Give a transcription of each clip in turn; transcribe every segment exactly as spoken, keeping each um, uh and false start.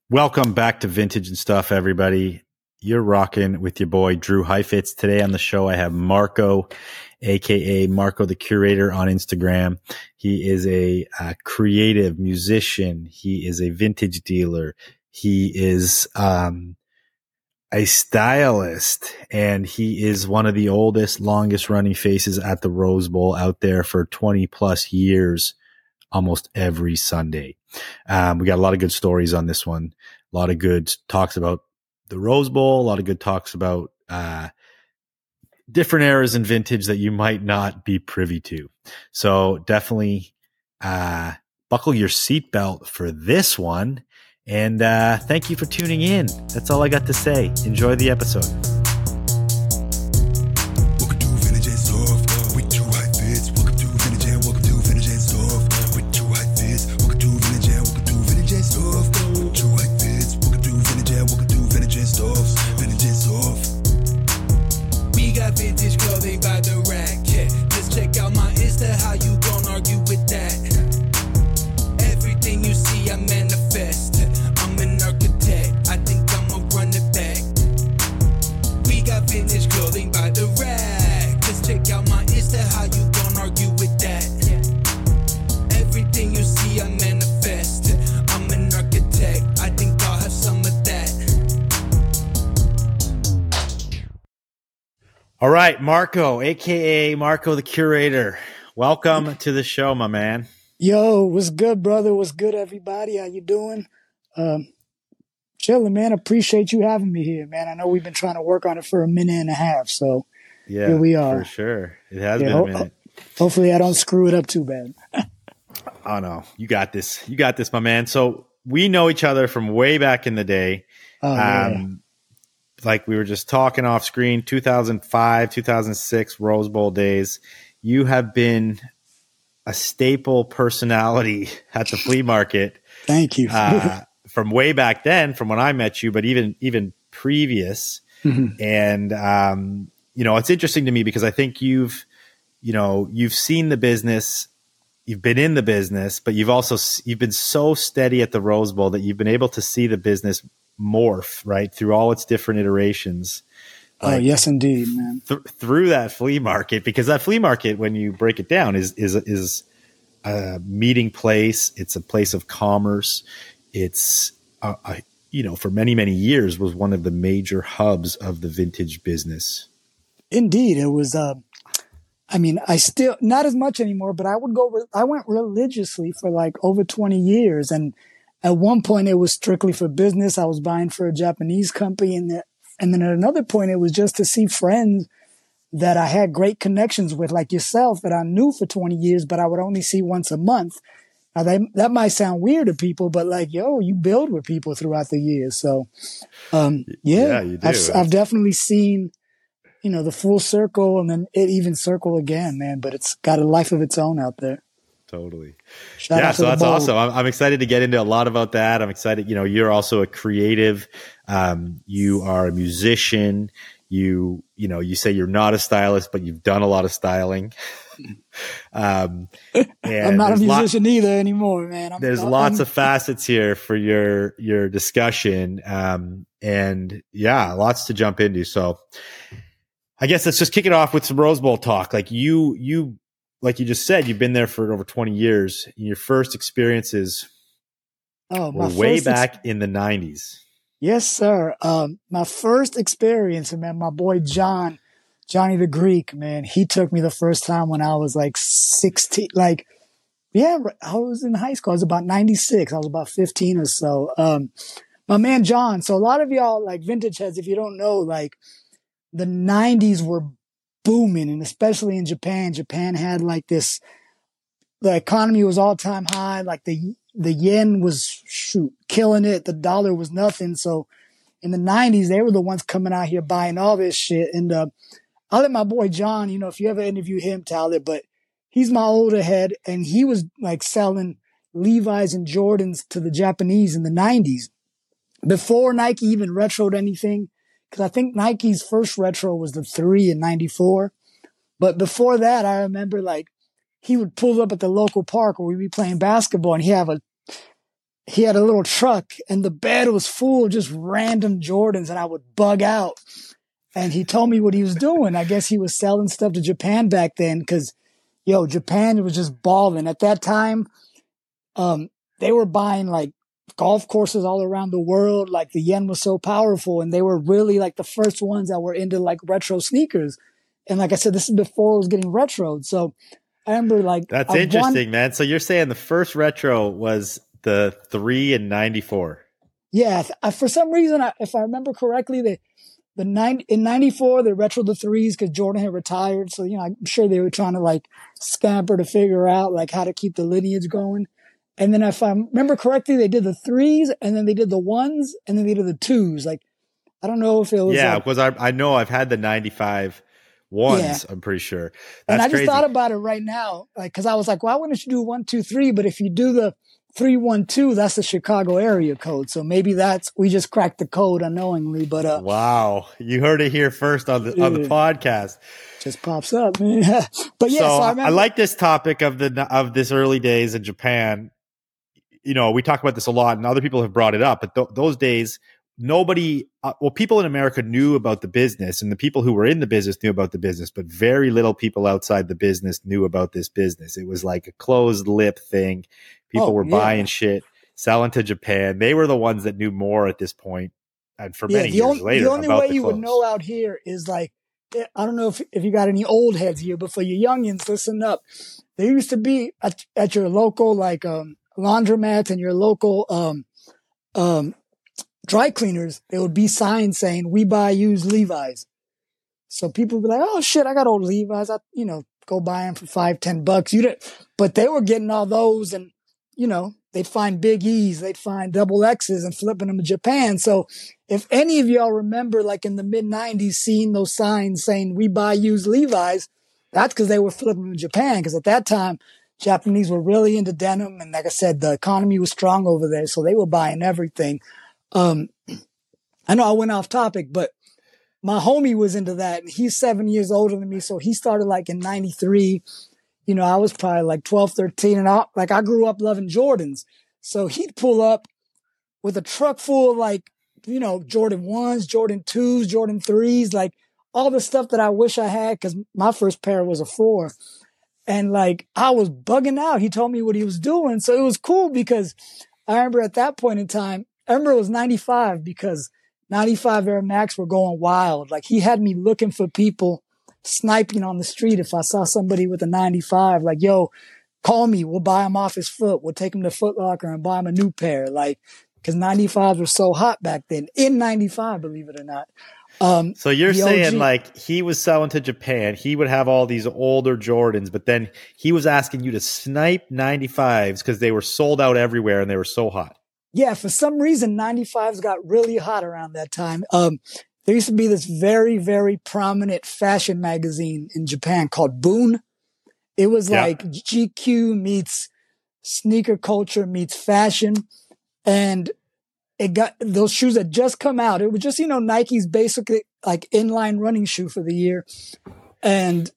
Welcome back to Vintage and Stuff, everybody. You're rocking with your boy, Drew Heifetz. Today on the show, I have Marco, a k a. Marco the Curator on Instagram. He is a, a creative musician. He is a vintage dealer. He is um, a stylist, and he is one of the oldest, longest running faces at the Rose Bowl out there for twenty plus years, almost every Sunday. Um, we got a lot of good stories on this one. A lot of good talks about the Rose Bowl, a lot of good talks about uh, different eras in vintage that you might not be privy to. So definitely uh, buckle your seatbelt for this one. And uh, thank you for tuning in. That's all I got to say. Enjoy the episode. Vintage clothing by the rack, yeah. Just check out my Insta, how you gon' argue with that? Everything you see, I manifest. I'm an architect, I think I'ma run it back. We got vintage clothing by the rack. Just check out my Insta, how you gon' argue with that? Everything you see, I manifest. I'm an architect, I think I'll have some of that. All right, Marco, a k a. Marco the Curator. Welcome to the show, my man. Yo, what's good, brother? What's good, everybody? How you doing? Um, chilling, man. Appreciate you having me here, man. I know we've been trying to work on it for a minute and a half, so yeah, here we are. For sure. It has yeah, been ho- a minute. Hopefully I don't screw it up too bad. Oh, no. You got this. You got this, my man. So we know each other from way back in the day. Oh, yeah. Um, like we were just talking off screen, two thousand five, two thousand six Rose Bowl days. You have been a staple personality at the flea market. Thank you. uh, from way back then, from when I met you, but even even previous. Mm-hmm. And um, you know, it's interesting to me because I think you've, you know, you've seen the business, you've been in the business, but you've also you've been so steady at the Rose Bowl that you've been able to see the business morph, right, through all its different iterations. Oh, like, yes, indeed, man. Th- through that flea market, because that flea market, when you break it down, is is is a meeting place. It's a place of commerce. It's a, a, you know, for many many years was one of the major hubs of the vintage business. Indeed, it was. Uh, I mean, I still not as much anymore, but I would go. Re- I went religiously for like over twenty years, and at one point, it was strictly for business. I was buying for a Japanese company. And, the, and then at another point, it was just to see friends that I had great connections with, like yourself, that I knew for twenty years, but I would only see once a month. Now, that, that might sound weird to people, but like, yo, you build with people throughout the years. So, um, yeah, yeah you do. I've, I've definitely seen, you know, the full circle and then it even circle again, man. But it's got a life of its own out there. Totally. Shout yeah, out to so the that's bowl. awesome. I'm, I'm excited to get into a lot about that. I'm excited. You know, you're also a creative. Um, you are a musician. You, you know, you say you're not a stylist, but you've done a lot of styling. um, and I'm not a there's musician lot, either anymore, man. I'm, there's I'm, lots of facets here for your your discussion, um, and yeah, lots to jump into. So, I guess let's just kick it off with some Rose Bowl talk. Like you, you. Like you just said, you've been there for over twenty years. Your first experiences oh, were my way first back ex- in the nineties. Yes, sir. Um, my first experience, man, my boy John, Johnny the Greek, man, he took me the first time when I was like sixteen. Like, yeah, I was in high school. I was about ninety-six. I was about fifteen or so. Um, my man John. So a lot of y'all, like vintage heads, if you don't know, like the nineties were booming, and especially in Japan. Japan had like this, the economy was all time high. Like the, the yen was shoot, killing it. The dollar was nothing. So in the nineties, they were the ones coming out here buying all this shit. And, uh, I'll let my boy John, you know, if you ever interview him, tell it, but he's my older head and he was like selling Levi's and Jordans to the Japanese in the nineties before Nike even retroed anything. Cause I think Nike's first retro was the three in ninety-four. But before that, I remember like he would pull up at the local park where we'd be playing basketball and he'd have a he had a little truck and the bed was full of just random Jordans and I would bug out. And he told me what he was doing. I guess he was selling stuff to Japan back then because, yo, Japan was just balling. At that time, um, they were buying like golf courses all around the world. Like the yen was so powerful and they were really like the first ones that were into like retro sneakers. And like I said, this is before it was getting retroed. So I remember like. That's I interesting, won- man. So you're saying the first retro was the three in ninety-four. Yeah. I, for some reason, I, if I remember correctly, they, the nine in ninety-four, they retroed the threes because Jordan had retired. So, you know, I'm sure they were trying to like scamper to figure out like how to keep the lineage going. And then if I remember correctly, they did the threes and then they did the ones and then they did the twos. Like, I don't know if it was. Yeah, like, because I, I know I've had the ninety-five ones, yeah. I'm pretty sure. That's and I just crazy. thought about it right now. Like, cause I was like, why wouldn't you do one, two, three? But if you do the three, one, two, that's the Chicago area code. So maybe that's, we just cracked the code unknowingly, but, uh, wow. You heard it here first on the, yeah. on the podcast. Just pops up, man. But yeah, so, so I, I like this topic of the, of this early days in Japan. You know, we talk about this a lot and other people have brought it up, but th- those days, nobody, uh, well, people in America knew about the business and the people who were in the business knew about the business, but very little people outside the business knew about this business. It was like a closed lip thing. People oh, were yeah. buying shit, selling to Japan. They were the ones that knew more at this point, and for yeah, many years only, later. The only about way the you clothes. would know out here is like, I don't know if, if you got any old heads here, but for your youngins, listen up. There used to be at, at your local like um, laundromats and your local um, um, dry cleaners, there would be signs saying, we buy used Levi's. So people would be like, oh shit, I got old Levi's. I, you know, go buy them for five, ten bucks. You didn't, but they were getting all those and, you know, they'd find big E's, they'd find double X's and flipping them to Japan. So if any of y'all remember, like in the mid nineties, seeing those signs saying we buy used Levi's, that's because they were flipping them to Japan. Because at that time, Japanese were really into denim. And like I said, the economy was strong over there. So they were buying everything. Um, I know I went off topic, but my homie was into that. And he's seven years older than me. So he started like in ninety-three. You know, I was probably like twelve, thirteen, and I, like I grew up loving Jordans. So he'd pull up with a truck full of like, you know, Jordan ones, Jordan twos, Jordan threes, like all the stuff that I wish I had because my first pair was a four. And like I was bugging out. He told me what he was doing. So it was cool because I remember at that point in time, I remember it was ninety-five because ninety-five Air Max were going wild. Like he had me looking for people sniping on the street. If I saw somebody with a ninety-five, like, yo, call me. We'll buy him off his foot. We'll take him to Foot Locker and buy him a new pair. Like, cause ninety-fives were so hot back then in ninety-five, believe it or not. Um, so you're saying O G, like he was selling to Japan. He would have all these older Jordans, but then he was asking you to snipe ninety-fives because they were sold out everywhere and they were so hot. Yeah. For some reason, ninety-fives got really hot around that time. Um, There used to be this very, very prominent fashion magazine in Japan called Boon. It was yeah. like G Q meets sneaker culture meets fashion. And it got, those shoes had just come out. It was just, you know, Nike's basically like inline running shoe for the year. And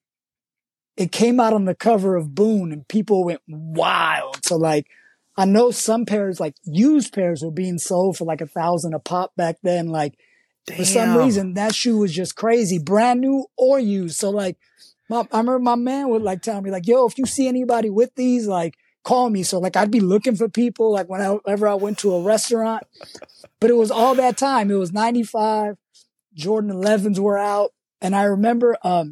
it came out on the cover of Boon and people went wild. So like, I know some pairs, like used pairs were being sold for like a thousand a pop back then. Like, Damn. For some reason, that shoe was just crazy, brand new or used. So like, my, I remember my man would like tell me like, yo, if you see anybody with these, like call me. So like, I'd be looking for people like whenever I went to a restaurant, but it was all that time. It was ninety-five, Jordan elevens were out. And I remember, um,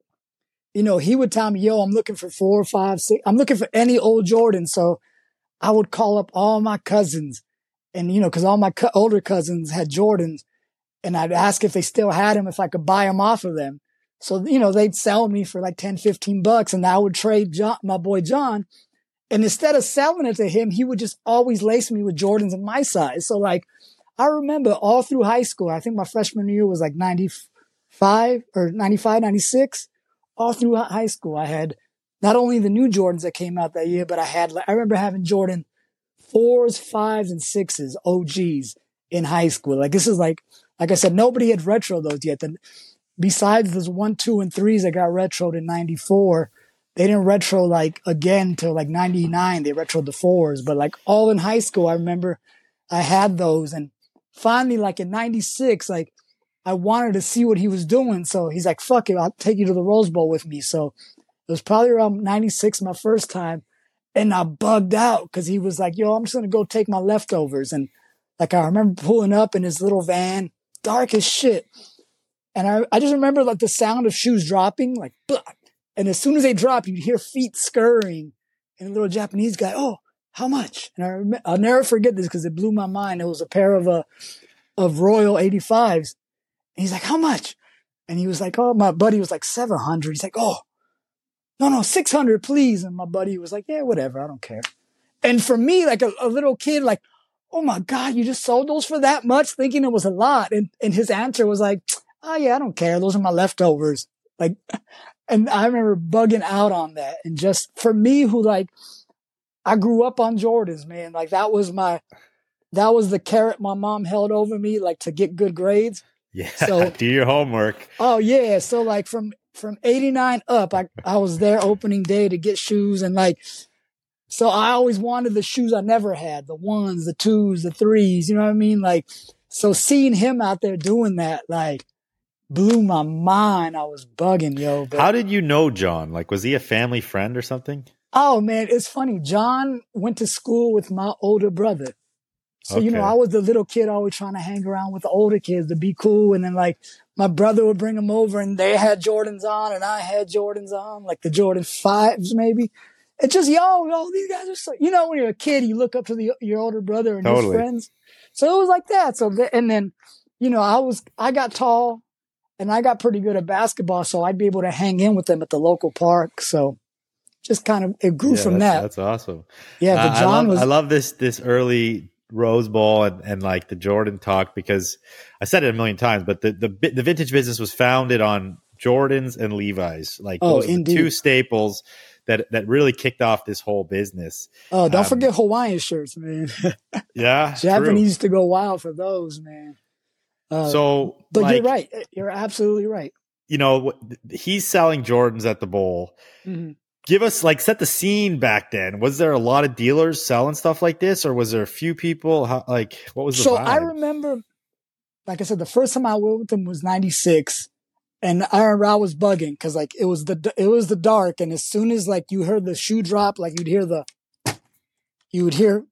you know, he would tell me, yo, I'm looking for four, five, six, I'm looking for any old Jordan. So I would call up all my cousins and, you know, cause all my co- older cousins had Jordans. And I'd ask if they still had them, if I could buy them off of them. So, you know, they'd sell me for like ten, fifteen bucks and I would trade John, my boy John. And instead of selling it to him, he would just always lace me with Jordans in my size. So like, I remember all through high school, I think my freshman year was like ninety-five or ninety-five, ninety-six. All through high school, I had not only the new Jordans that came out that year, but I had, I remember having Jordan fours, fives, and sixes, O Gs in high school. Like this is like, Like I said, nobody had retro those yet. Then, besides those one, two, and threes that got retroed in ninety-four, they didn't retro like again till like ninety-nine. They retroed the fours, but like all in high school, I remember I had those. And finally, like in ninety-six, like I wanted to see what he was doing. So he's like, fuck it, I'll take you to the Rose Bowl with me. So it was probably around ninety-six, my first time. And I bugged out because he was like, yo, I'm just going to go take my leftovers. And like, I remember pulling up in his little van, dark as shit. And I, I just remember like the sound of shoes dropping, like, blah. And as soon as they drop, you'd hear feet scurrying. And a little Japanese guy, oh, how much? And I rem- I'll never forget this because it blew my mind. It was a pair of, uh, of Royal eighty-fives. And he's like, how much? And he was like, oh, my buddy was like seven hundred. He's like, oh, no, no, six hundred, please. And my buddy was like, yeah, whatever. I don't care. And for me, like a, a little kid, like, oh my God, you just sold those for that much, thinking it was a lot. And, and his answer was like, oh yeah, I don't care. Those are my leftovers. Like, and I remember bugging out on that. And just for me, who like, I grew up on Jordans, man. Like that was my, that was the carrot my mom held over me, like to get good grades. Yeah. So, do your homework. Oh yeah. So like from, from eighty-nine up, I, I was there opening day to get shoes. And like, so I always wanted the shoes I never had, the ones, the twos, the threes, you know what I mean? Like, so seeing him out there doing that, like, blew my mind. I was bugging, yo. But, how did you know John? Like, was he a family friend or something? Oh man, it's funny. John went to school with my older brother. So, okay. You know, I was the little kid always trying to hang around with the older kids to be cool. And then like my brother would bring them over and they had Jordans on and I had Jordans on, like the Jordan fives maybe. It's just, yo, yo, these guys are so, you know, when you're a kid, you look up to the, your older brother and totally. His friends. So it was like that. So, the, and then, you know, I was, I got tall and I got pretty good at basketball. So I'd be able to hang in with them at the local park. So just kind of, it grew yeah, from that's, that. That's awesome. Yeah. But uh, John I love, was, I love this, this early Rose Bowl and, and like the Jordan talk, because I said it a million times, but the, the, the vintage business was founded on Jordans and Levi's, like oh, those are the two staples that, that really kicked off this whole business. Oh, don't um, forget Hawaiian shirts, man. Yeah. Japanese used to go wild for those, man. Uh, so, but like, you're right. You're absolutely right. You know, he's selling Jordans at the bowl. Mm-hmm. Give us, like, set the scene back then. Was there a lot of dealers selling stuff like this, or was there a few people? How, like, what was the so vibe? I remember, like I said, the first time I went with them was ninety-six, and I remember I was bugging because like it was the it was the dark, and as soon as like you heard the shoe drop, like you'd hear the, you would hear,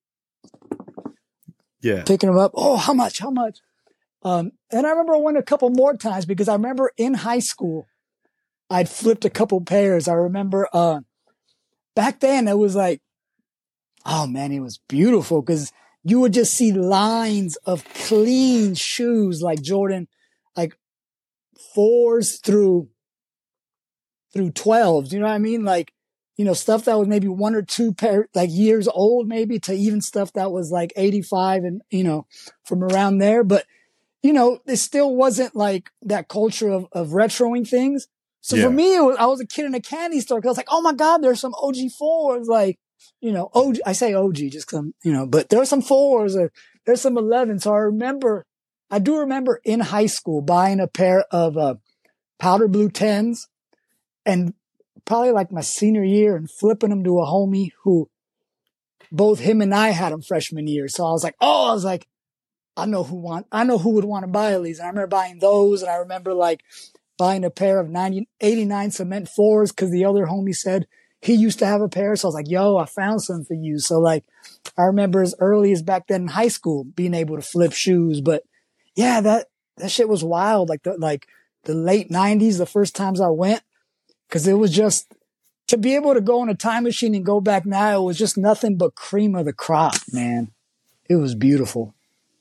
yeah, picking them up. Oh, how much? How much? Um, and I remember I went a couple more times because I remember in high school. I'd flipped a couple pairs. I remember uh, back then it was like, oh man, it was beautiful because you would just see lines of clean shoes like Jordan, like fours through through twelves. You know what I mean? Like, you know, stuff that was maybe one or two pair, like years old, maybe, to even stuff that was like eighty-five and, you know, from around there. But, you know, it still wasn't like that culture of, of retroing things. So yeah. For me, it was, I was a kid in a candy store because I was like, oh my God, there's some O G fours. Like, you know, O G, I say O G just because I'm, you know, but there are some fours or there's some elevens. So I remember, I do remember in high school buying a pair of uh, powder blue tens and probably like my senior year and flipping them to a homie who both him and I had them freshman year. So I was like, oh, I was like, I know who want, I know who would want to buy these. And I remember buying those. And I remember like, buying a pair of ninety, eighty-nine cement fours because the other homie said he used to have a pair. So I was like, yo, I found some for you. So like, I remember as early as back then in high school being able to flip shoes. But yeah, that, that shit was wild. Like the, like the late nineties, the first times I went, because it was just to be able to go in a time machine and go back now, it was just nothing but cream of the crop, man. It was beautiful.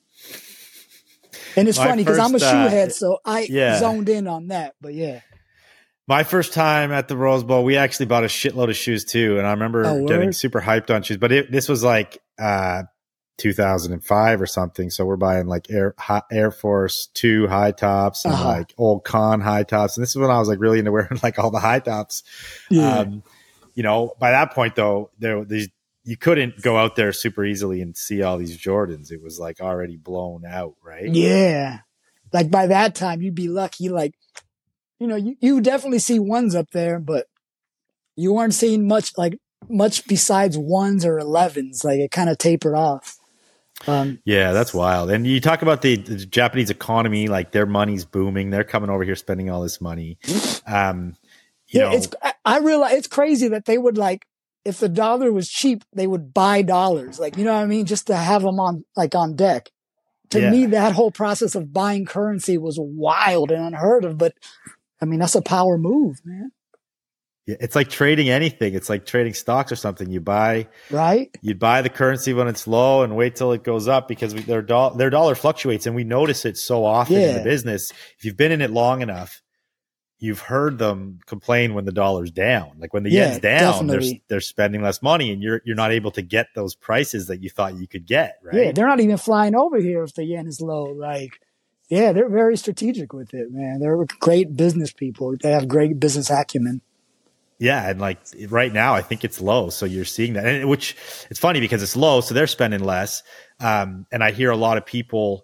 And it's my funny because I'm a shoehead, uh, so I yeah. zoned in on that. But yeah. My first time at the Rose Bowl, we actually bought a shitload of shoes too. And I remember oh, getting super hyped on shoes. But it, this was like uh, two thousand five or something. So we're buying like Air, Air Force two high tops and uh-huh. like old Con high tops. And this is when I was like really into wearing like all the high tops. Yeah. Um, you know, by that point though, there these. You couldn't go out there super easily and see all these Jordans. It was like already blown out, right? Yeah. Like by that time, you'd be lucky. Like, you know, you, you definitely see ones up there, but you weren't seeing much like much besides ones or elevens. Like it kind of tapered off. Um, yeah, that's wild. And you talk about the, the Japanese economy, like their money's booming. They're coming over here spending all this money. Um, you yeah, know, it's I, I realize it's crazy that they would like if the dollar was cheap, they would buy dollars. Like you know what I mean, just to have them on like on deck. To yeah. me, that whole process of buying currency was wild and unheard of. But I mean, that's a power move, man. Yeah, it's like trading anything. It's like trading stocks or something. You buy, right? You buy the currency when it's low and wait till it goes up because we, their, do- their dollar fluctuates, and we notice it so often yeah. in the business. If you've been in it long enough, you've heard them complain when the dollar's down. Like when the yeah, yen's down, they're, definitely. they're spending less money, and you're you're not able to get those prices that you thought you could get, right? Yeah, they're not even flying over here if the yen is low. Like, yeah, they're very strategic with it, man. They're great business people. They have great business acumen. Yeah, and like right now, I think it's low, so you're seeing that, and which it's funny because it's low, so they're spending less. Um, and I hear a lot of people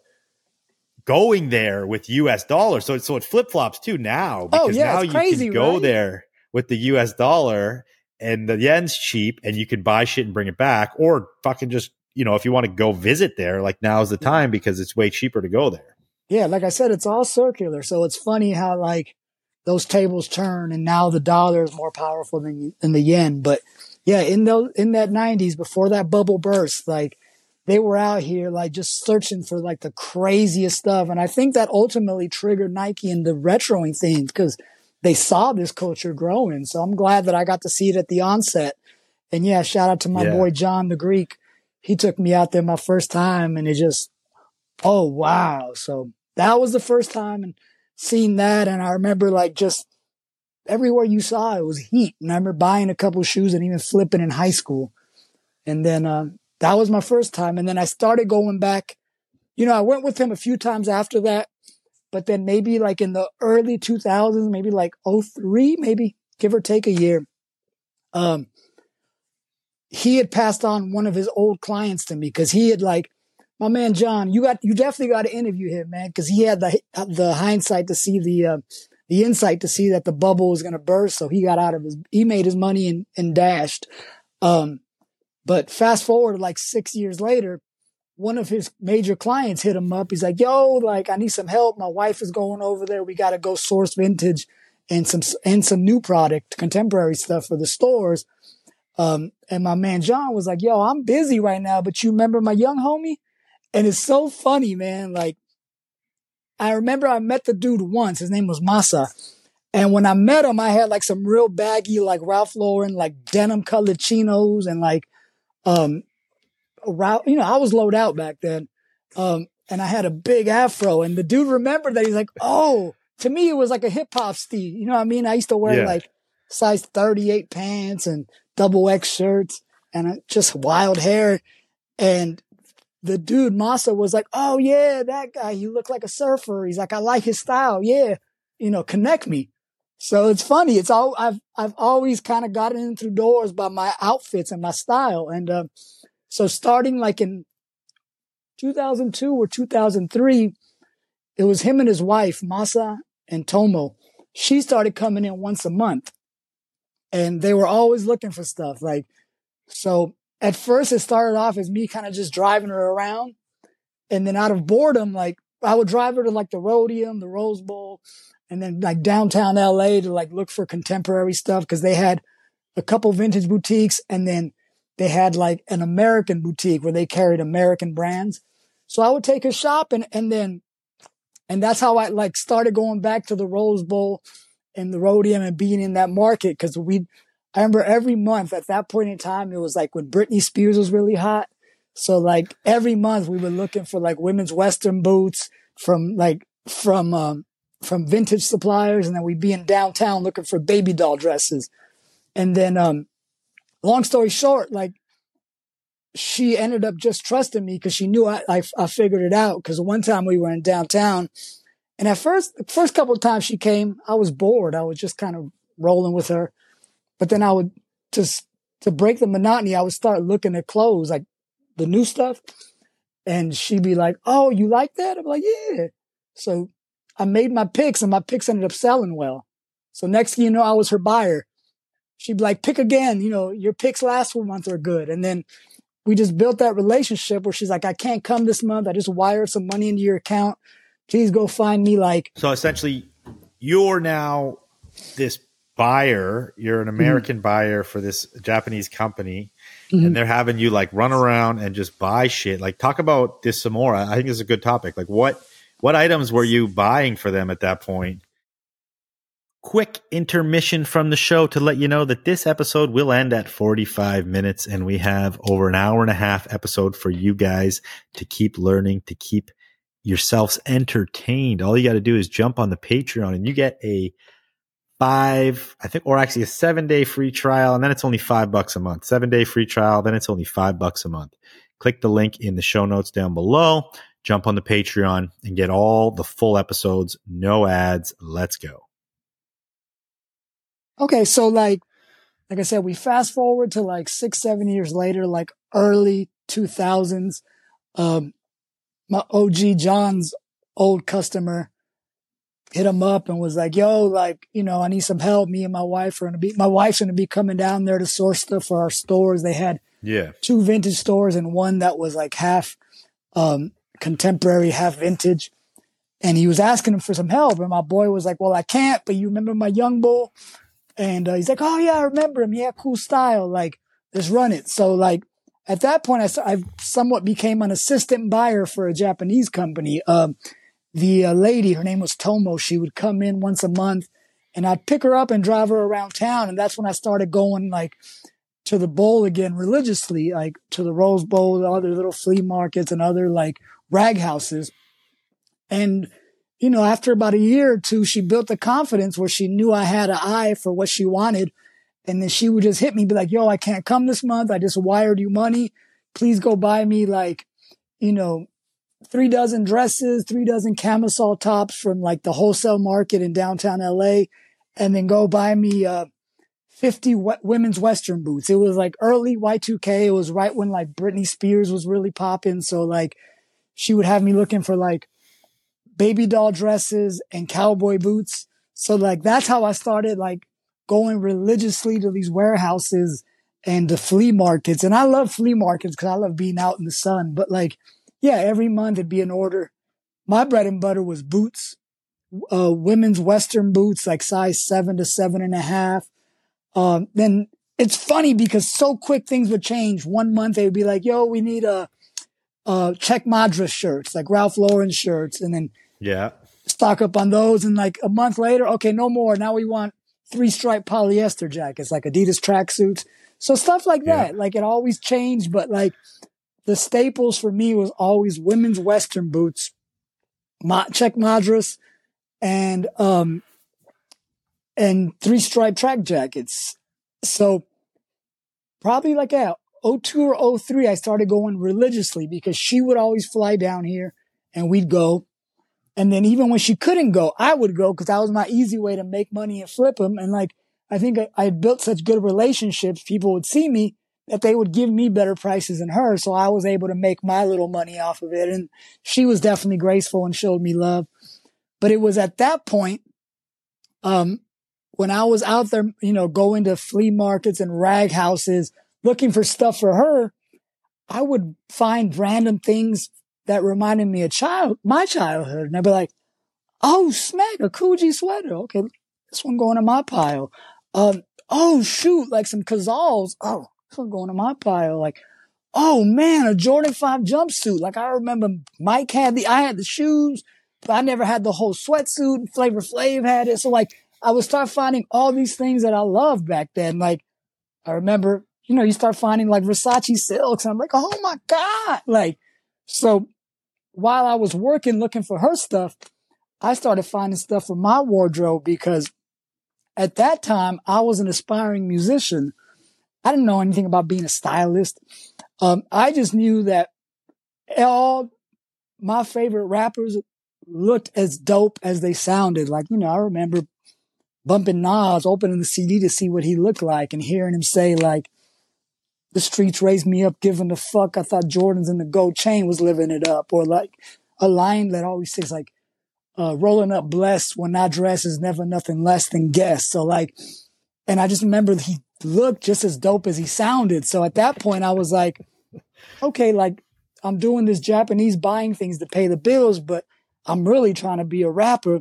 going there with U S dollars, so it, so it flip flops too now because oh, yeah, now it's you crazy, can go right? there with the U S dollar and the yen's cheap, and you can buy shit and bring it back, or fucking just you know if you want to go visit there, like now's the time because it's way cheaper to go there. Yeah, like I said, it's all circular, so it's funny how like. Those tables turn, and now the dollar is more powerful than than the yen. But yeah, in those in that nineties, before that bubble burst, like they were out here like just searching for like the craziest stuff. And I think that ultimately triggered Nike into retroing things because they saw this culture growing. So I'm glad that I got to see it at the onset. And yeah, shout out to my yeah. boy John the Greek. He took me out there my first time, and it just oh wow. So that was the first time, and seen that, and I remember like just everywhere you saw it was heat. And I remember buying a couple of shoes and even flipping in high school. And then uh, that was my first time. And then I started going back. You know, I went with him a few times after that, but then maybe like in the early two thousands, maybe like oh three, maybe give or take a year. Um, he had passed on one of his old clients to me because he had like, my man John, you got you definitely got to interview him, man, because he had the the hindsight to see the uh, the insight to see that the bubble was going to burst. So he got out of his he made his money and, and dashed. Um, but fast forward like six years later, one of his major clients hit him up. He's like, "Yo, like I need some help. My wife is going over there. We got to go source vintage and some and some new product, contemporary stuff for the stores." Um, and my man John was like, "Yo, I'm busy right now, but you remember my young homie?" And it's so funny, man. Like, I remember I met the dude once. His name was Masa. And when I met him, I had like some real baggy, like Ralph Lauren, like denim colored chinos and like, um, Ralph, you know, I was low out back then. Um, and I had a big afro, and the dude remembered that. He's like, oh, to me, it was like a hip hop Steve. You know what I mean? I used to wear yeah. like size thirty-eight pants and double X shirts and just wild hair. And the dude, Masa, was like, oh, yeah, that guy, he looked like a surfer. He's like, I like his style. Yeah. You know, connect me. So it's funny. It's all I've, I've always kind of gotten in through doors by my outfits and my style. And, uh, so starting like in two thousand two or two thousand three, it was him and his wife, Masa and Tomo. She started coming in once a month, and they were always looking for stuff. Like, so at first it started off as me kind of just driving her around. And then out of boredom, like I would drive her to like the Rhodium, the Rose Bowl, and then like downtown L A to like look for contemporary stuff. Cause they had a couple vintage boutiques, and then they had like an American boutique where they carried American brands. So I would take her shopping, and then, and that's how I like started going back to the Rose Bowl and the Rhodium and being in that market. Cause we, I remember every month at that point in time, it was like when Britney Spears was really hot. So like every month we were looking for like women's Western boots from like, from, um, from vintage suppliers. And then we'd be in downtown looking for baby doll dresses. And then, um, long story short, like she ended up just trusting me because she knew I, I, I figured it out. Cause one time we were in downtown, and at first, the first couple of times she came, I was bored. I was just kind of rolling with her. But then I would just, to break the monotony, I would start looking at clothes, like the new stuff. And she'd be like, oh, you like that? I'm like, yeah. So I made my picks, and my picks ended up selling well. So next thing you know, I was her buyer. she'd be like, pick again. You know, your picks last month are good. And then we just built that relationship where she's like, I can't come this month. I just wired some money into your account. Please go find me. Like, so essentially you're now this buyer, you're an American mm-hmm. buyer for this Japanese company, mm-hmm. and they're having you like run around and just buy shit. Like, talk about this some more. I think it's a good topic. Like, what what items were you buying for them at that point? Quick intermission from the show to let you know that this episode will end at forty-five minutes, and we have over an hour and a half episode for you guys to keep learning, to keep yourselves entertained. All you got to do is jump on the Patreon and you get a five, I think, or actually a seven day free trial. And then it's only five bucks a month, seven day free trial. Then it's only five bucks a month. Click the link in the show notes down below, jump on the Patreon and get all the full episodes. No ads. Let's go. Okay. So like, like I said, we fast forward to like six, seven years later, like early two thousands. Um, my O G John's old customer hit him up and was like, yo, like, you know, I need some help. Me and my wife are going to be, my wife's going to be coming down there to source stuff for our stores. They had yeah two vintage stores and one that was like half, um, contemporary, half vintage. And he was asking him for some help. And my boy was like, well, I can't, but you remember my young bull? And uh, he's like, oh yeah, I remember him. Yeah. Cool style. Like, let's run it. So like at that point, I, I somewhat became an assistant buyer for a Japanese company. Um, The uh, lady, her name was Tomo. She would come in once a month and I'd pick her up and drive her around town. And that's when I started going like to the bowl again religiously, like to the Rose Bowl, the other little flea markets and other like rag houses. And, you know, after about a year or two, she built the confidence where she knew I had an eye for what she wanted. And then she would just hit me, be like, yo, I can't come this month. I just wired you money. Please go buy me like, you know, three dozen dresses, three dozen camisole tops from like the wholesale market in downtown L A, and then go buy me uh fifty w- women's Western boots. It was like early Y two K. It was right when like Britney Spears was really popping. So like she would have me looking for like baby doll dresses and cowboy boots. So like that's how I started like going religiously to these warehouses and the flea markets. And I love flea markets because I love being out in the sun. But like, yeah, every month it'd be an order. My bread and butter was boots, uh, women's Western boots, like size seven to seven and a half. Um, then it's funny because so quick things would change. One month they would be like, yo, we need a, a Czech Madras shirts, like Ralph Lauren shirts. And then yeah, stock up on those. And like a month later, okay, no more. Now we want three stripe polyester jackets, like Adidas tracksuits. So stuff like that. Yeah. Like it always changed, but like, the staples for me was always women's Western boots, Ma- Czech Madras, and um, and three stripe track jackets. So probably like yeah, oh two or oh three, I started going religiously because she would always fly down here and we'd go. And then even when she couldn't go, I would go because that was my easy way to make money and flip them. And like I think I, I had built such good relationships, people would see me that they would give me better prices than her. So I was able to make my little money off of it. And she was definitely graceful and showed me love. But it was at that point, um, when I was out there, you know, going to flea markets and rag houses, looking for stuff for her, I would find random things that reminded me of child, my childhood. And I'd be like, oh, smack, a Coogee sweater. Okay, this one going in my pile. Um, oh, shoot, like some Cazals. Oh, going to my pile. Like, oh man, a Jordan five jumpsuit. Like I remember Mike had the, I had the shoes, but I never had the whole sweatsuit. Flavor Flav had it. So like I would start finding all these things that I loved back then. Like I remember, you know, you start finding like Versace silks and I'm like, oh my God. Like, so while I was working, looking for her stuff, I started finding stuff for my wardrobe because at that time I was an aspiring musician. I didn't know anything about being a stylist. Um, I just knew that all my favorite rappers looked as dope as they sounded. Like, you know, I remember bumping Nas, opening the C D to see what he looked like and hearing him say like, the streets raised me up, giving the fuck. I thought Jordans and the gold chain was living it up. Or like a line that always says like, uh, rolling up blessed when I dress is never nothing less than guess. So like, and I just remember he looked just as dope as he sounded. So at that point, I was like, okay, like I'm doing this Japanese buying things to pay the bills, but I'm really trying to be a rapper.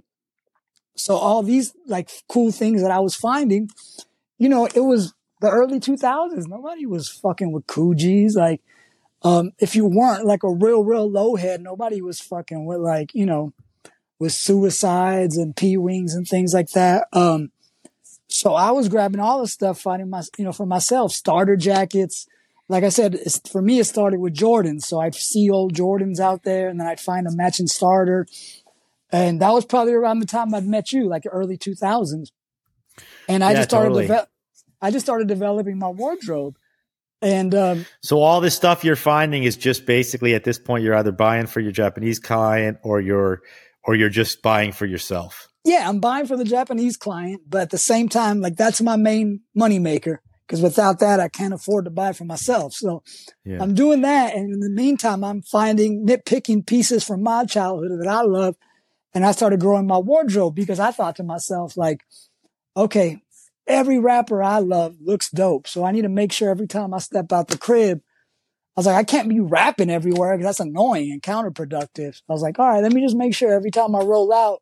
So all these like cool things that I was finding, you know, it was the early two thousands. Nobody was fucking with Coogis. Like, um, if you weren't like a real, real low head, nobody was fucking with like, you know, with Suicides and P-Wings and things like that. Um, so I was grabbing all the stuff, finding my, you know, for myself, starter jackets. Like I said, it's, for me, it started with Jordans. So I'd see old Jordans out there and then I'd find a matching starter. And that was probably around the time I'd met you, like early two thousands. And I Yeah, just started, totally. deve- I just started developing my wardrobe. And, um, So all this stuff you're finding is just basically at this point, you're either buying for your Japanese client or you're, or you're just buying for yourself. yeah, I'm buying for the Japanese client, but at the same time, like that's my main moneymaker. Because without that, I can't afford to buy for myself. So Yeah. I'm doing that. And in the meantime, I'm finding nitpicking pieces from my childhood that I love. And I started growing my wardrobe because I thought to myself, like, okay, every rapper I love looks dope. So I need to make sure every time I step out the crib, I was like, I can't be rapping everywhere because that's annoying and counterproductive. I was like, all right, let me just make sure every time I roll out,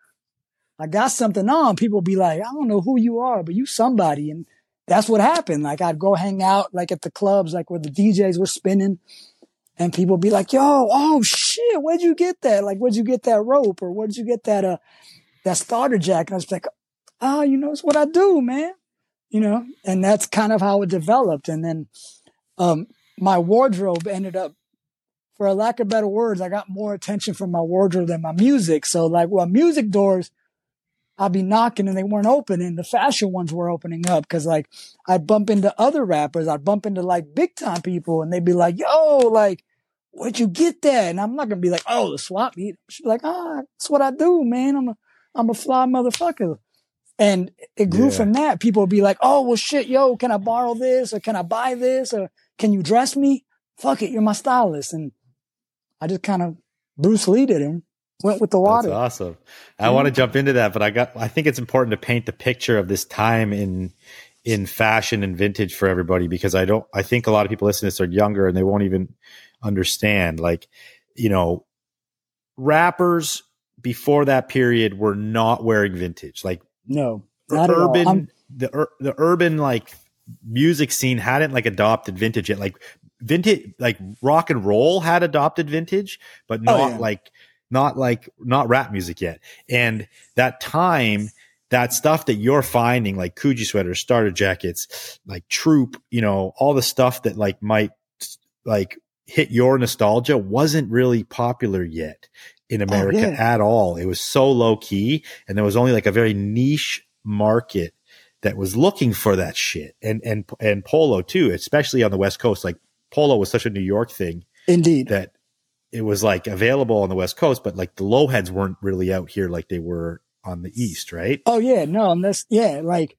I got something on. People be like, I don't know who you are, but you somebody. And that's what happened. Like I'd go hang out like at the clubs, like where the D Js were spinning and people be like, yo, oh shit, where'd you get that? Like, where'd you get that rope? Or where'd you get that, uh, that starter jacket? And I was like, oh, you know, it's what I do, man. You know, and that's kind of how it developed. And then, um, my wardrobe ended up, for a lack of better words, I got more attention from my wardrobe than my music. So like, well, music doors, I'd be knocking and they weren't opening. The fashion ones were opening up because like I'd bump into other rappers. I'd bump into like big time people and they'd be like, yo, like, where'd you get that? And I'm not going to be like, oh, the swap meet. She'd be like, ah, that's what I do, man. I'm a, I'm a fly motherfucker. And it grew Yeah. from that. People would be like, oh, well, shit, yo, can I borrow this? Or can I buy this? Or can you dress me? Fuck it, you're my stylist. And I just kind of Bruce Lee'd it and went with the water. That's awesome. I want to jump into that, but I got, I think it's important to paint the picture of this time in, in fashion and vintage for everybody, because I don't, I think a lot of people listening to this are younger and they won't even understand. Like, you know, rappers before that period were not wearing vintage. Like, No, not at all. urban, I'm- the, ur- the urban, like music scene hadn't like adopted vintage yet. Like vintage, like rock and roll had adopted vintage, but not Oh, yeah. like, not like, not rap music yet. And that time, that stuff that you're finding, like Coogi sweaters, starter jackets, like Troop, you know, all the stuff that like might like hit your nostalgia wasn't really popular yet in America yeah. at all. It was so low key, and there was only like a very niche market that was looking for that shit. And, and, and polo too, especially on the West Coast. Like polo was such a New York thing Indeed. that it was like available on the West Coast, but like the low heads weren't really out here like they were on the East, right? Oh yeah, no, and that's yeah, like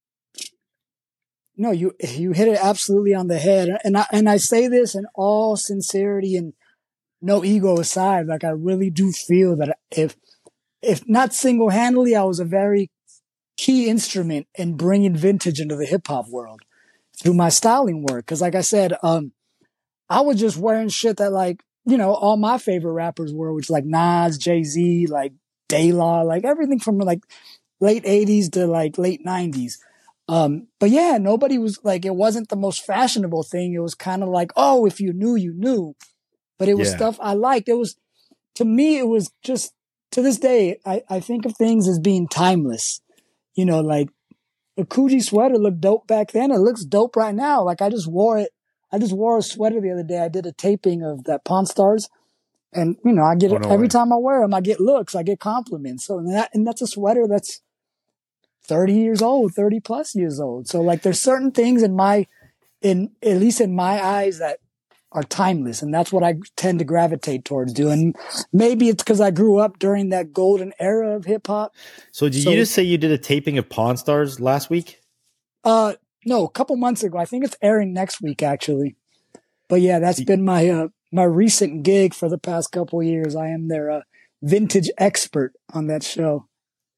no, you you hit it absolutely on the head, and I and I say this in all sincerity and no ego aside. Like I really do feel that if if not single handedly, I was a very key instrument in bringing vintage into the hip hop world through my styling work. Because like I said, um, I was just wearing shit that like you know all my favorite rappers were, which like Nas, Jay-Z, like De La, like everything from like late eighties to like late nineties. Um, but yeah, nobody was like, it wasn't the most fashionable thing. It was kind of like, oh, if you knew, you knew, but it was Yeah. stuff I liked. It was, to me, it was just, to this day, I, I think of things as being timeless. You know, like a Coogi sweater looked dope back then. It looks dope right now. Like I just wore it. I just wore a sweater the other day. I did a taping of that Pawn Stars. And, you know, I get Oh, it no every way. time I wear them, I get looks, I get compliments. So and that, and that's a sweater that's thirty years old, thirty plus years old. So like there's certain things in my, in, at least in my eyes that are timeless. And that's what I tend to gravitate towards doing. Maybe it's because I grew up during that golden era of hip hop. So did So- you just say you did a taping of Pawn Stars last week? Uh, no, a couple months ago. I think it's airing next week actually. But yeah, that's been my, uh, my recent gig for the past couple of years. I am their, uh, vintage expert on that show.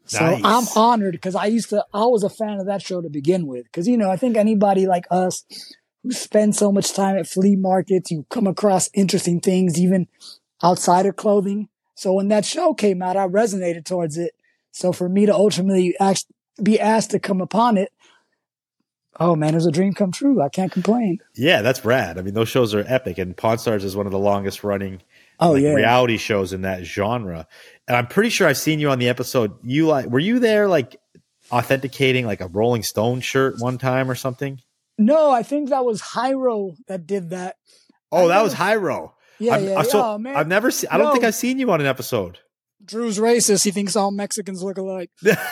So Nice. I'm honored because I used to, I was a fan of that show to begin with. Because, you know, I think anybody like us who spend so much time at flea markets, you come across interesting things, even outside of clothing. So when that show came out, I resonated towards it. So for me to ultimately ask, be asked to come upon it, oh man, it was a dream come true. I can't complain. Yeah, that's rad. I mean, those shows are epic, and Pawn Stars is one of the longest running Oh like, yeah. reality shows in that genre. And I'm pretty sure I've seen you on the episode. You like, were you there like authenticating like a Rolling Stone shirt one time or something? No, I think that was Hyro that did that. Oh, I that never- was Hyro. Yeah, I'm, yeah. I'm so, oh, man. I've never seen. I don't No. think I've seen you on an episode. Drew's racist. He thinks all Mexicans look alike.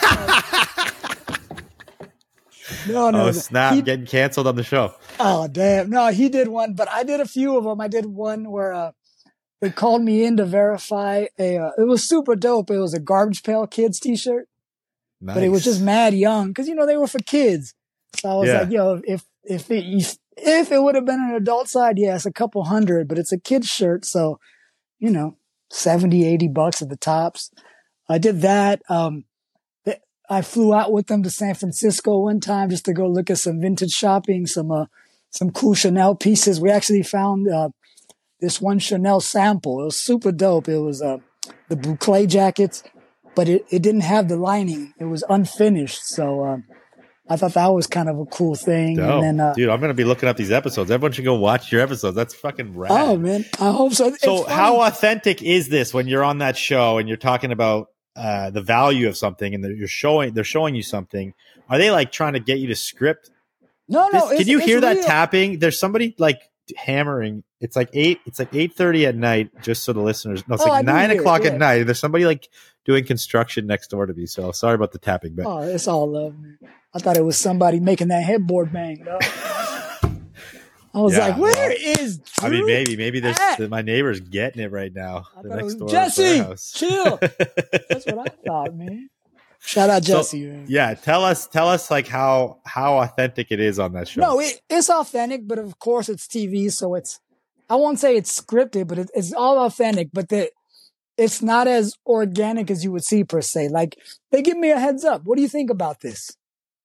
No, no. Oh snap! He- Getting canceled on the show. Oh, damn. No, he did one, but I did a few of them. I did one where uh, they called me in to verify a, uh, it was super dope. It was a Garbage Pail Kids t-shirt, Nice. but it was just mad young because, you know, they were for kids. So I was Yeah. like, yo, if, if it, if, if it would have been an adult side, yeah, it's a couple hundred, but it's a kid's shirt. So, you know, seventy, eighty bucks at the tops. I did that. Um, th- I flew out with them to San Francisco one time just to go look at some vintage shopping, some, uh, some cool Chanel pieces. We actually found, uh, this one Chanel sample. It was super dope. It was, uh, the boucle jackets, but it, it didn't have the lining. It was unfinished. So, um, I thought that was kind of a cool thing. Dope. And then, uh, Dude, I'm gonna be looking up these episodes. Everyone should go watch your episodes. That's fucking rad. oh man, I hope so. It's So funny. how authentic is this when you're on that show and you're talking about uh, the value of something and they're, you're showing they're showing you something? Are they like trying to get you to script? no, This, no, it's, can you it's hear that real. tapping? There's somebody like hammering. It's like eight. It's like eight thirty at night. Just so the listeners, no, it's Oh, I like do nine hear it, o'clock yeah. at night. There's somebody like doing construction next door to me. So sorry about the tapping, but Oh, it's all love, man. I thought it was somebody making that headboard bang, though. I was Yeah, like, where well, is I mean, Drew maybe maybe there's at? my neighbor's getting it right now. I The thought it next was door Jesse. warehouse. Chill. That's what I thought, man. Shout out So, Jesse, man. yeah, tell us tell us like how how authentic it is on that show. No, it, it's authentic, but of course it's T V, so it's, I won't say it's scripted, but it, it's all authentic, but the, it's not as organic as you would see per se. Like, they give me a heads up. What do you think about this?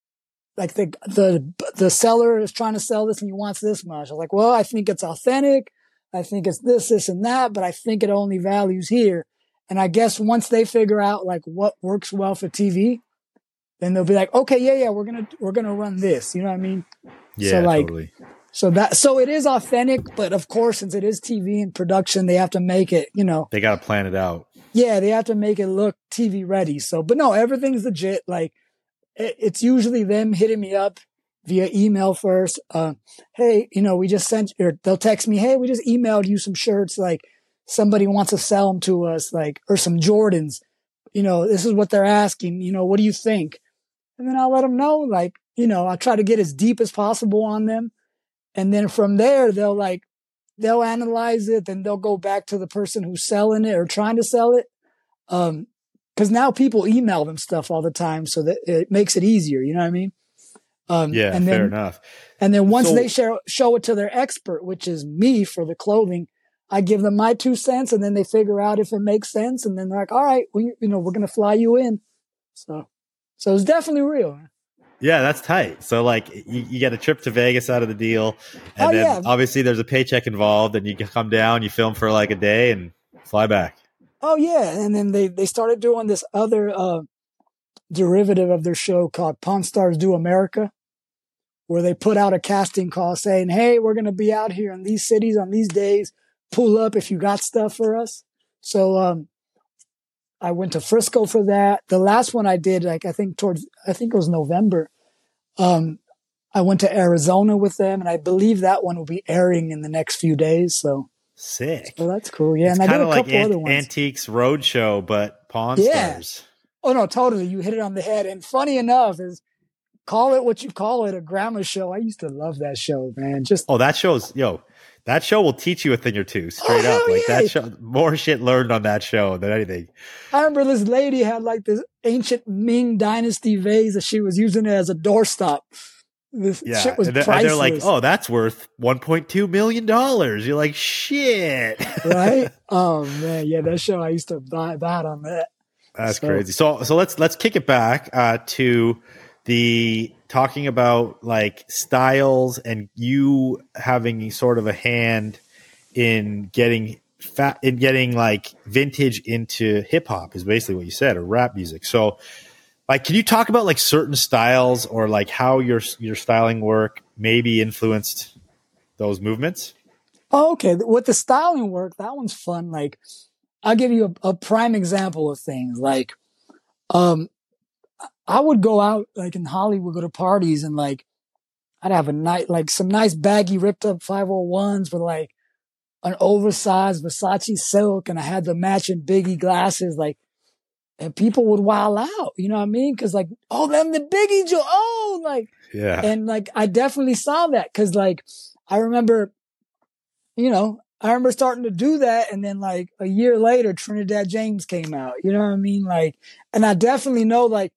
Like the, the, the seller is trying to sell this and he wants this much. I was like, well, I think it's authentic. I think it's this, this and that, but I think it only values here. And I guess once they figure out like what works well for T V, then they'll be like, okay, yeah, yeah, we're going to, we're going to run this. You know what I mean? yeah, so, like, totally. So that, so it is authentic, but of course, since it is T V and production, they have to make it, you know, They got to plan it out. yeah, they have to make it look T V ready. So, but no, everything's legit. Like, it, it's usually them hitting me up via email first. Uh, hey, you know, we just sent, or they'll text me, hey, we just emailed you some shirts. Like, somebody wants to sell them to us, like, or some Jordans. You know, this is what they're asking. You know, what do you think? And then I'll let them know, like, you know, I try to get as deep as possible on them. And then from there, they'll like, they'll analyze it, then they'll go back to the person who's selling it or trying to sell it. Um, cause now people email them stuff all the time. So that it makes it easier. You know what I mean? Um, Yeah, and fair then, enough. and then once So- they share, show it to their expert, which is me for the clothing, I give them my two cents and then they figure out if it makes sense. And then they're like, all right, well, you, you know, we're going to fly you in. So, so it's definitely real. Man. Yeah, that's tight. So like you, you get a trip to Vegas out of the deal, and Oh, then yeah. obviously there's a paycheck involved, and you can come down, you film for like a day, and fly back. Oh yeah, and then they they started doing this other uh, derivative of their show called Pawn Stars Do America, where they put out a casting call saying, "Hey, we're going to be out here in these cities on these days. Pull up if you got stuff for us." So um, I went to Frisco for that. The last one I did, like I think towards I think it was November. Um, I went to Arizona with them, and I believe that one will be airing in the next few days. So. Sick. So that's cool. Yeah, It's and I kind did of a like couple Ant- other ones. Antiques Roadshow, but Pawn Yeah. Stars. Oh no, totally. You hit it on the head. And funny enough is call it what you call it, a grandma show. I used to love that show, man. Just Oh, that show's yo. That show will teach you a thing or two, straight Oh, up. hell Like yeah. that show, more shit learned on that show than anything. I remember this lady had like this ancient Ming Dynasty vase that she was using it as a doorstop. This Yeah, shit was and they're, and priceless, they're like, "Oh, that's worth one point two million dollars." You're like, "Shit!" right? Oh man, yeah, that show I used to buy that on that. That's So- crazy. So so let's let's kick it back uh, to the talking about like styles and you having sort of a hand in getting fat in getting like vintage into hip hop is basically what you said, or rap music. So like, can you talk about like certain styles or like how your your styling work maybe influenced those movements? Oh, okay. With the styling work, that one's fun. Like, I'll give you a, a prime example of things. Like, um, I would go out like in Hollywood, go to parties, and like I'd have a night like some nice baggy ripped up five oh ones with like an oversized Versace silk, and I had the matching Biggie glasses, like, and people would wild out. You know what I mean? Because like, oh, them the Biggie Joe, oh, like, Yeah. and like I definitely saw that because like I remember, you know, I remember starting to do that, and then like a year later, Trinidad James came out. You know what I mean? Like, and I definitely know like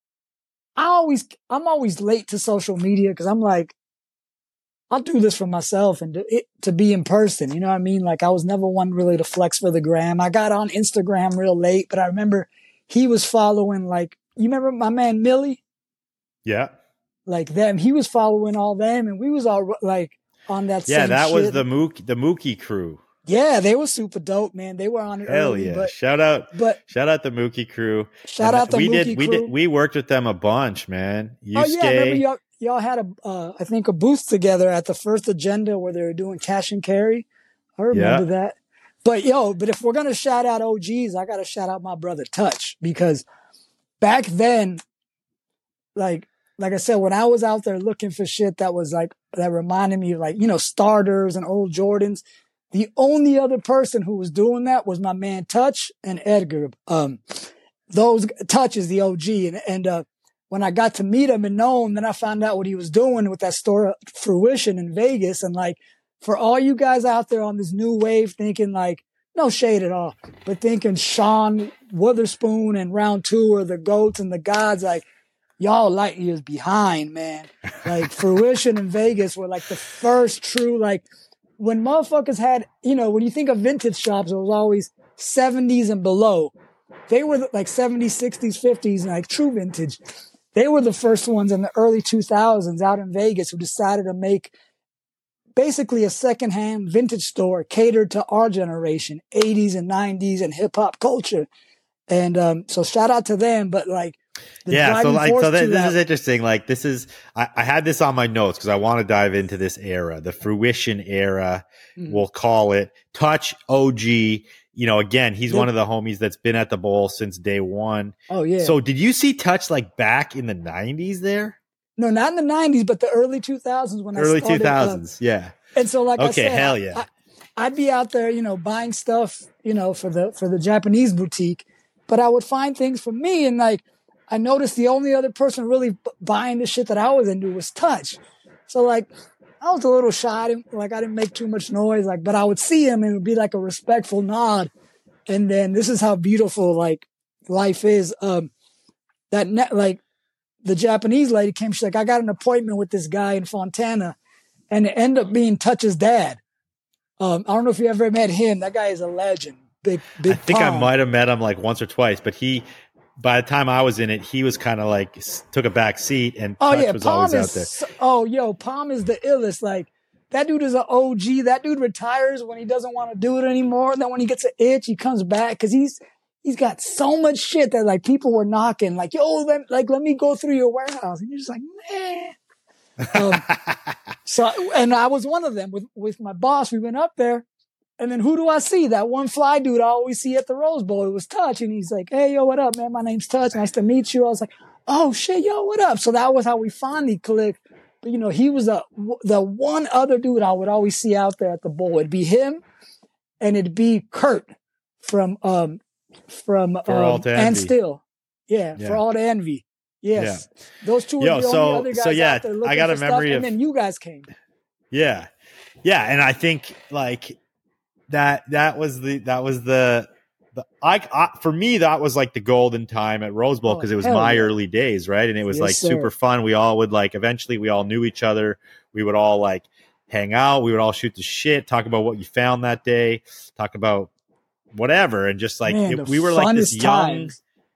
I always, I'm always late to social media because I'm like, I'll do this for myself and to, it, to be in person. You know what I mean? Like I was never one really to flex for the gram. I got on Instagram real late, but I remember he was following like, you remember my man Millie? Yeah. Like them, he was following all them, and we was all like on that. Yeah, same that shit. was the Mook the Mookie crew. Yeah, they were super dope, man. They were on it Hell early, yeah! but shout out, but shout out the Mookie crew. shout And out the we Mookie did, we crew. did, we worked with them a bunch, man. Yusuke, Oh yeah, remember y'all, y'all had a, uh, I think a booth together at the first agenda where they were doing cash and carry. I remember Yeah. that. But yo, but if we're gonna shout out O Gs, I gotta shout out my brother Touch, because back then, like like I said, when I was out there looking for shit that was like that reminded me of like, you know, starters and old Jordans, the only other person who was doing that was my man Touch and Edgar. Um, those Touch is the O G, and and uh, when I got to meet him and know him, then I found out what he was doing with that store Fruition in Vegas. And like, for all you guys out there on this new wave thinking like, no shade at all, but thinking Sean Witherspoon and Round Two are the GOATs and the gods, like, y'all light years behind, man. Like Fruition in Vegas were like the first true, like when motherfuckers had, you know, when you think of vintage shops, it was always seventies and below. They were like seventies, sixties, fifties, and like true vintage. They were the first ones in the early two thousands out in Vegas who decided to make basically a secondhand vintage store catered to our generation, eighties and nineties and hip hop culture. And um, so shout out to them, but like, the yeah. So driving like, force so to that, this that- is interesting. Like, this is I, I had this on my notes because I want to dive into this era, the Fruition era. Mhm. We'll call it Touch O G. You know, again, he's Yeah. one of the homies that's been at the bowl since day one. Oh yeah. So, did you see Touch like back in the nineties there? no, not in the nineties, but the early two thousands when I Early started. two thousands, yeah. Uh, and so, like I Okay, said, hell I- yeah. I, I'd be out there, you know, buying stuff, you know, for the for the Japanese boutique, but I would find things for me, and like I noticed the only other person really b- buying the shit that I was into was Touch. So like I was a little shy, I didn't, like I didn't make too much noise, like, but I would see him and it would be like a respectful nod. And then this is how beautiful like life is. Um, that net, like the Japanese lady came, she's like, I got an appointment with this guy in Fontana, and it ended up being Touch's dad. Um, I don't know if you ever met him. That guy is a legend. Big, big. I think I palm. might have met him like once or twice, but he, by the time I was in it, he was kind of like s- took a back seat, and Oh Touch yeah, was Palm always is. out there. so- oh yo, Palm is the illest. Like that dude is an O G. That dude retires when he doesn't want to do it anymore. And then when he gets an itch, he comes back because he's he's got so much shit that like people were knocking. Like yo, let, like let me go through your warehouse, and you're just like man. Um, so and I was one of them with with my boss. We went up there. And then who do I see? That one fly dude I always see at the Rose Bowl. It was Touch. And he's like, hey, yo, what up, man? My name's Touch. Nice to meet you. I was like, oh, shit, yo, what up? So that was how we finally clicked. But, you know, he was a, the one other dude I would always see out there at the bowl. It'd be him and it'd be Kurt from, um, from, For All um, to and Envy. Still. Yeah, Yeah. for all the envy. Yes. Those two were Yo, the so- only other guys so yeah, out there looking I got for a stuff. memory And of- then you guys came. Yeah, yeah, and I think like that that was the that was the the I, I for me that was like the golden time at Rose Bowl Oh, because it was hell my yeah. early days, right? And it was Yes, like sir. super fun. We all would like eventually we all knew each other. We would all like hang out. We would all shoot the shit, talk about what you found that day, talk about whatever, and just like Man, it, the we were like this funnest young. times.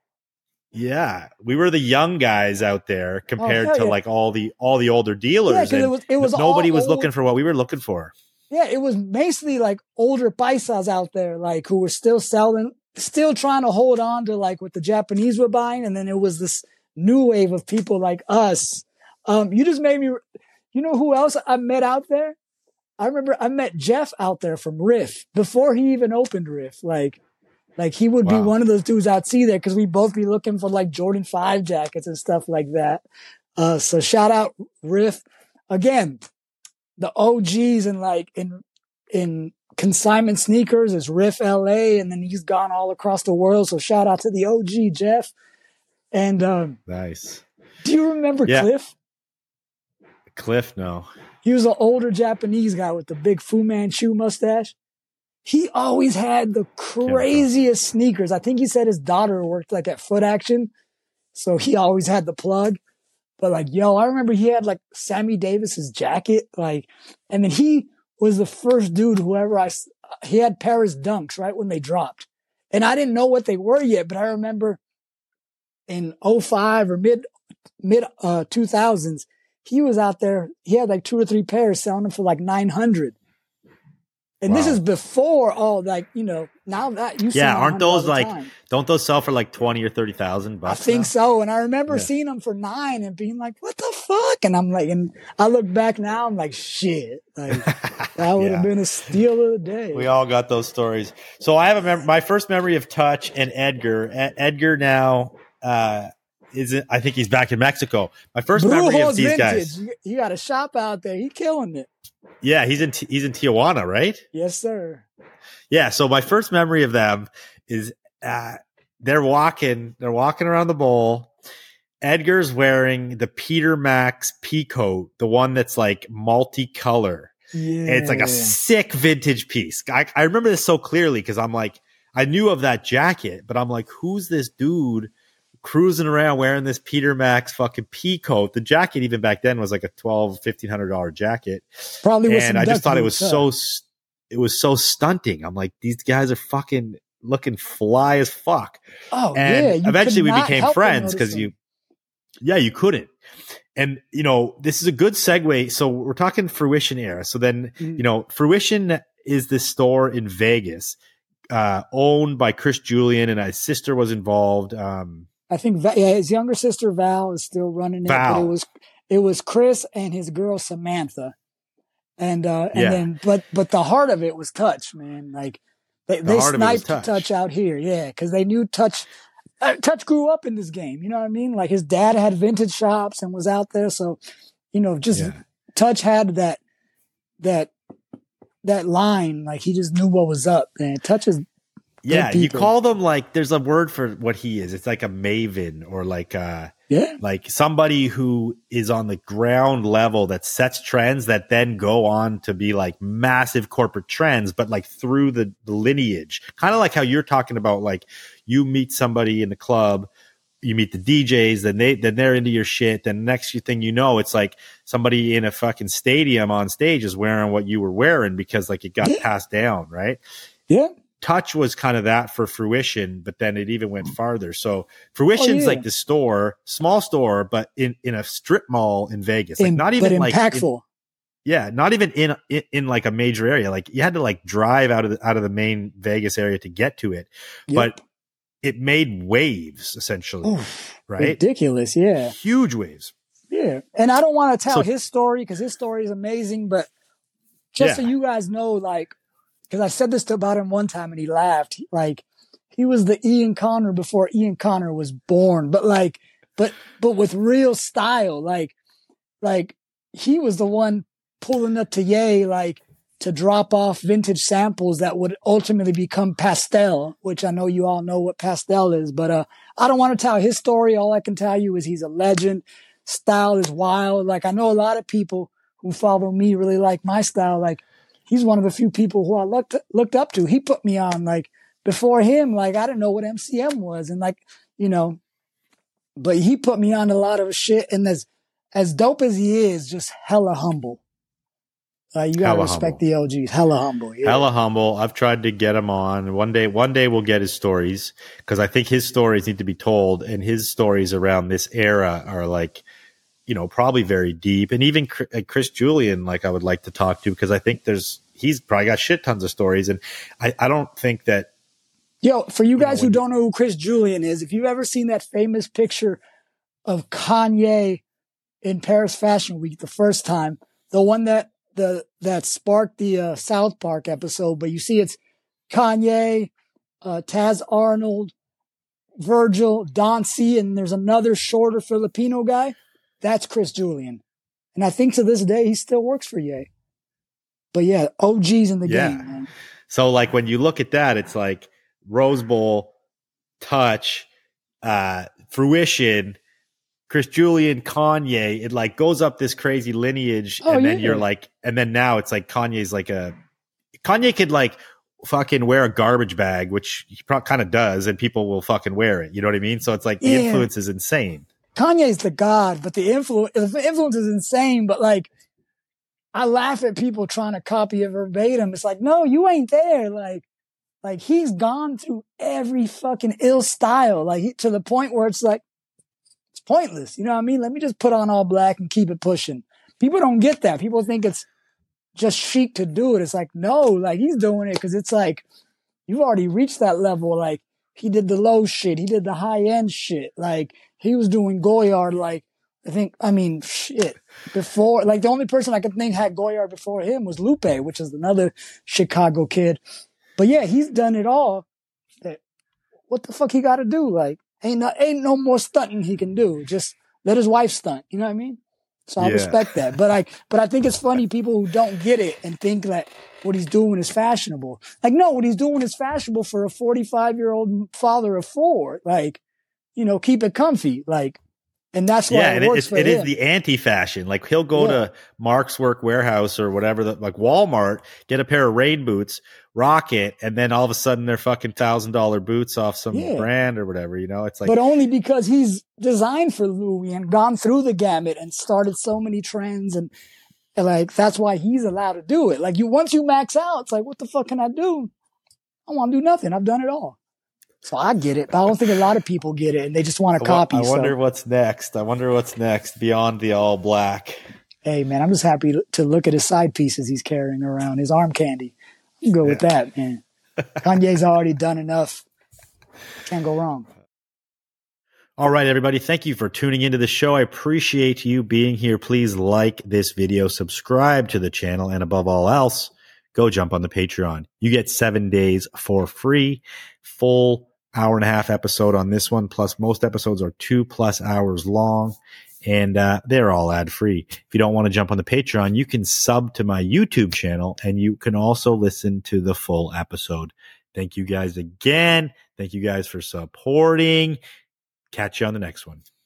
Yeah, we were the young guys out there compared oh, to yeah. like all the all the older dealers. Yeah, and it was, it was nobody was old, looking for what we were looking for. Yeah, it was basically like older paisas out there, like who were still selling, still trying to hold on to like what the Japanese were buying, and then it was this new wave of people like us. Um, you just made me. You know who else I met out there? I remember I met Jeff out there from Riff before he even opened Riff. Like. Like he would wow. be one of those dudes I'd see there because we'd both be looking for like Jordan five jackets and stuff like that. Uh, so shout out Riff. Again, the O Gs in like in, in consignment sneakers is Riff L A, and then he's gone all across the world. So shout out to the O G Jeff. And, um, nice. Do you remember yeah. Cliff? Cliff, no. He was an older Japanese guy with the big Fu Manchu mustache. He always had the craziest sneakers. I think he said his daughter worked like at Foot Action. So he always had the plug. But like, yo, I remember he had like Sammy Davis's jacket. Like, and then he was the first dude, whoever I, he had Paris Dunks right when they dropped. And I didn't know what they were yet, but I remember in oh five or mid, mid, uh, two thousands, he was out there. He had like two or three pairs selling them for like nine hundred. And wow. this is before all like, you know, now that you see yeah, aren't those like, time. Don't those sell for like twenty or thirty thousand bucks? I think now? so. And I remember yeah. seeing them for nine and being like, what the fuck? And I'm like, and I look back now, I'm like, shit, like that would yeah. have been a steal of the day. We all got those stories. So I have a mem- my first memory of Touch and Edgar. E- Edgar now, uh, is it, I think he's back in Mexico. My first Brujos memory of these Vintage. guys. You got a shop out there. He's killing it. Yeah, he's in T- he's in Tijuana, right? Yes, sir. Yeah, so my first memory of them is uh, they're walking, they're walking around the bowl. Edgar's wearing the Peter Max pea coat, the one that's like multicolor. Yeah, and it's like a sick vintage piece. I, I remember this so clearly because I'm like, I knew of that jacket, but I'm like, who's this dude cruising around wearing this Peter Max fucking pea coat? The jacket even back then was like a twelve, fifteen hundred dollar jacket. Probably, and I just thought it was so, it was so stunting. I'm like, these guys are fucking looking fly as fuck. Oh, and yeah. Eventually we became friends because you, yeah, you couldn't. And, you know, this is a good segue. So we're talking Fruition era. So then, mm. you know, Fruition is this store in Vegas, uh, owned by Chris Julian, and his sister was involved. Um, I think yeah, his younger sister Val is still running it, Val. but it was it was Chris and his girl Samantha, and uh, and yeah. then but but the heart of it was Touch, man. Like they, the they sniped touch. touch out here, yeah, because they knew Touch. Uh, touch grew up in this game, you know what I mean? Like his dad had vintage shops and was out there, so you know, just yeah. Touch had that that that line. Like he just knew what was up, man. Touch is. Yeah, you call them like there's a word for what he is. It's like a maven or like uh yeah. like somebody who is on the ground level that sets trends that then go on to be like massive corporate trends, but like through the, the lineage. Kind of like how you're talking about, like you meet somebody in the club, you meet the D Js, then they then they're into your shit. Then next thing you know, it's like somebody in a fucking stadium on stage is wearing what you were wearing because like it got yeah. passed down, right? Yeah. Touch was kind of that for Fruition, but then it even went farther. So Fruition's oh, yeah. like the store, small store, but in, in a strip mall in Vegas, like in, not even but like, impactful. In, yeah, not even in, in in like a major area. Like you had to like drive out of the, out of the main Vegas area to get to it, yep. but it made waves essentially, Oof, right? Ridiculous, yeah, huge waves. Yeah, and I don't want to tell so, his story because his story is amazing, but just yeah. so you guys know, like. Because I said this to about him one time and he laughed. He, like he was the Ian Connor before Ian Connor was born, but like, but but with real style. Like, like he was the one pulling up to Ye like to drop off vintage samples that would ultimately become Pastel, which I know you all know what Pastel is. But uh, I don't want to tell his story. All I can tell you is he's a legend. Style is wild. Like I know a lot of people who follow me really like my style. Like. He's one of the few people who I looked looked up to. He put me on, like, before him, like, I didn't know what M C M was. And, like, you know, but he put me on a lot of shit. And as, as dope as he is, just hella humble. Uh, you gotta Hella respect humble. the O Gs. Hella humble. Yeah. Hella humble. I've tried to get him on. One day, one day we'll get his stories because I think his stories need to be told, and his stories around this era are like, you know, probably very deep. And even Chris Julian, like I would like to talk to because I think there's he's probably got shit tons of stories, and I, I don't think that. Yo, for you guys you know, who don't know who Chris Julian is, if you've ever seen that famous picture of Kanye in Paris Fashion Week the first time, the one that the that sparked the uh, South Park episode, but you see it's Kanye, uh, Taz Arnold, Virgil, Don C, and there's another shorter Filipino guy. That's Chris Julian. And I think to this day, he still works for Ye. But yeah, O Gs in the Yeah. game, man. So like when you look at that, it's like Rose Bowl, Touch, uh, Fruition, Chris Julian, Kanye, it like goes up this crazy lineage. Oh, and then yeah. you're like, and then now it's like Kanye's like a, Kanye could like fucking wear a garbage bag, which he probably kind of does, and people will fucking wear it. You know what I mean? So it's like the Yeah. influence is insane. Kanye's the god, but the influence, the influence is insane. But like, I laugh at people trying to copy it verbatim. It's like, no, you ain't there. Like, like he's gone through every fucking ill style, like he, to the point where it's like, it's pointless. You know what I mean? Let me just put on all black and keep it pushing. People don't get that. People think it's just chic to do it. It's like, no, like he's doing it because it's like, you've already reached that level. Like he did the low shit. He did the high end shit. Like he was doing Goyard. Like I think, I mean, shit before, like the only person I could think had Goyard before him was Lupe, which is another Chicago kid. But yeah, he's done it all. What the fuck he got to do? Like, ain't no, ain't no more stunting he can do. Just let his wife stunt. You know what I mean? So I Yeah. respect that. But I, but I think it's funny people who don't get it and think that what he's doing is fashionable. Like, no, what he's doing is fashionable for a forty-five year old father of four. Like, you know, keep it comfy. Like, and that's why Yeah, it and works it's, for it him. is the anti-fashion. Like he'll go Yeah. to Mark's Work Warehouse or whatever, the, like Walmart, get a pair of rain boots, rock it, and then all of a sudden they're fucking thousand dollar boots off some Yeah. brand or whatever. You know, it's like, But only because he's designed for Louis and gone through the gamut and started so many trends and, and like that's why he's allowed to do it. Like you once you max out, it's like what the fuck can I do? I want to do nothing. I've done it all. So I get it, but I don't think a lot of people get it and they just want to I wa- copy. I wonder so, what's next. I wonder what's next beyond the all black. hey man, I'm just happy to look at his side pieces he's carrying around, his arm candy. I'm good with that, man. Kanye's already done enough. Can't go wrong. All right, everybody. Thank you for tuning into the show. I appreciate you being here. Please like this video, subscribe to the channel, and above all else, go jump on the Patreon. You get seven days for free, full hour and a half episode on this one. Plus most episodes are two plus hours long and uh, they're all ad free. If you don't want to jump on the Patreon, you can sub to my YouTube channel and you can also listen to the full episode. Thank you guys again. Thank you guys for supporting. Catch you on the next one.